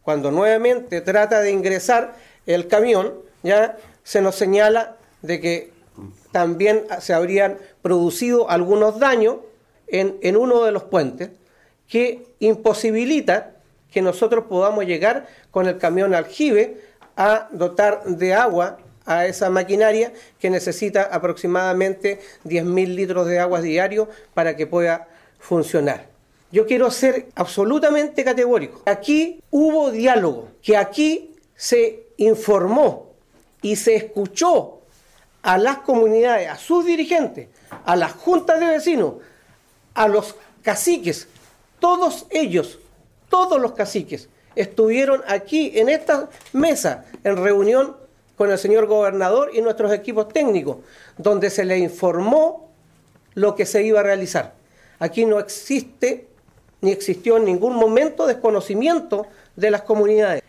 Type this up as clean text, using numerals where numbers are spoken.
cuando nuevamente trata de ingresar el camión, ya se nos señala de que también se habrían producido algunos daños en uno de los puentes que imposibilita que nosotros podamos llegar con el camión aljibe a dotar de agua a esa maquinaria que necesita aproximadamente 10.000 litros de agua diario para que pueda funcionar. Yo quiero ser absolutamente categórico. Aquí hubo diálogo, que aquí se informó y se escuchó a las comunidades, a sus dirigentes, a las juntas de vecinos, a los caciques, todos ellos, todos los caciques estuvieron aquí en esta mesa en reunión con el señor gobernador y nuestros equipos técnicos, donde se le informó lo que se iba a realizar. Aquí no existe ni existió en ningún momento desconocimiento de las comunidades.